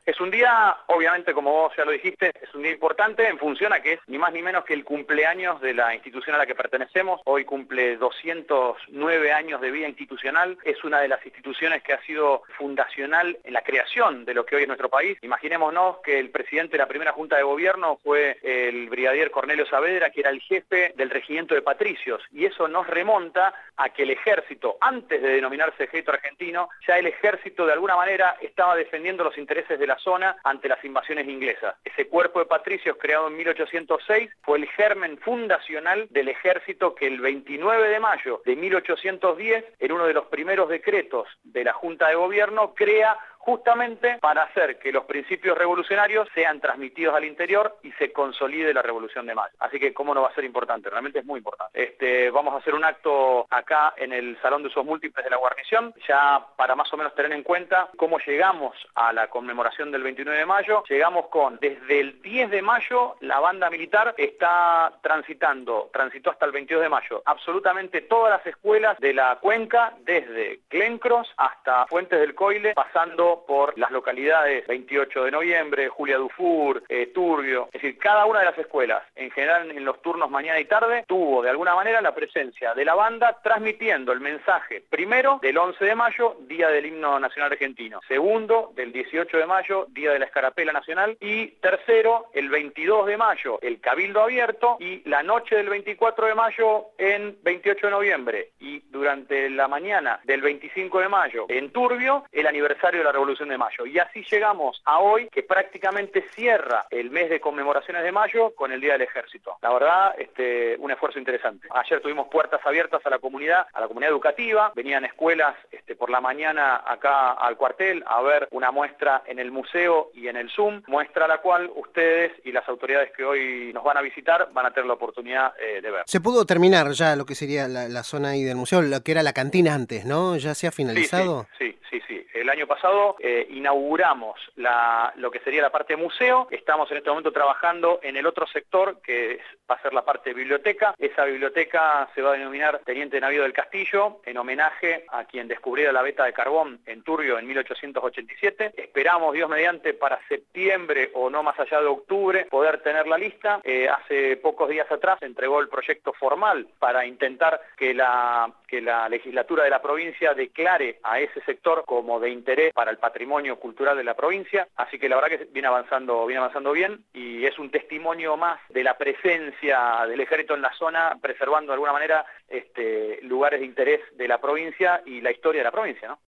Es un día, obviamente, como vos ya lo dijiste, es un día importante en función a que es ni más ni menos que el cumpleaños de la institución a la que pertenecemos. Hoy cumple 209 años de vida institucional. Es una de las instituciones que ha sido fundacional en la creación de lo que hoy es nuestro país. Imaginémonos que el presidente de la primera Junta de Gobierno fue el brigadier Cornelio Saavedra, que era el jefe del regimiento de patricios. Y eso nos remonta a que el ejército, antes de denominarse ejército argentino, ya el ejército de alguna manera estaba defendiendo los intereses de la zona ante las invasiones inglesas. Ese cuerpo de patricios creado en 1806 fue el germen fundacional del ejército que el 29 de mayo de 1810, en uno de los primeros decretos de la Junta de Gobierno, crea justamente para hacer que los principios revolucionarios sean transmitidos al interior y se consolide la Revolución de Mayo. Así que cómo no va a ser importante, realmente es muy importante. Vamos a hacer un acto acá en el Salón de Usos Múltiples de la guarnición, ya para más o menos tener en cuenta cómo llegamos a la conmemoración del 29 de mayo. Llegamos desde el 10 de mayo, la banda militar transitó hasta el 22 de mayo, absolutamente todas las escuelas de la cuenca, desde Glencross hasta Fuentes del Coile, pasando por las localidades 28 de noviembre, Julia Dufour, Turbio. Es decir, cada una de las escuelas, en general en los turnos mañana y tarde, tuvo de alguna manera la presencia de la banda transmitiendo el mensaje, primero, del 11 de mayo, Día del Himno Nacional Argentino; segundo, del 18 de mayo, Día de la Escarapela Nacional; y tercero, el 22 de mayo, el Cabildo Abierto; y la noche del 24 de mayo en 28 de noviembre; y durante la mañana del 25 de mayo en Turbio, el aniversario de la Revolución de Mayo. Y así llegamos a hoy, que prácticamente cierra el mes de conmemoraciones de mayo con el Día del Ejército. La verdad, un esfuerzo interesante. Ayer tuvimos puertas abiertas a la comunidad educativa. Venían escuelas por la mañana acá al cuartel a ver una muestra en el museo y en el Zoom, muestra a la cual ustedes y las autoridades que hoy nos van a visitar van a tener la oportunidad de ver. Se pudo terminar ya lo que sería la zona ahí del museo, lo que era la cantina antes, ¿no? ¿Ya se ha finalizado? Sí. El año pasado inauguramos lo que sería la parte museo. Estamos en este momento trabajando en el otro sector, que va a ser la parte biblioteca. Esa biblioteca se va a denominar Teniente Navío del Castillo, en homenaje a quien descubriera la veta de carbón en Turbio en 1887. Esperamos, Dios mediante, para septiembre o no más allá de octubre, poder tener la lista. Hace pocos días atrás se entregó el proyecto formal para intentar que la legislatura de la provincia declare a ese sector como de interés para el patrimonio cultural de la provincia, así que la verdad que viene avanzando bien, y es un testimonio más de la presencia del ejército en la zona, preservando de alguna manera lugares de interés de la provincia y la historia de la provincia, ¿no?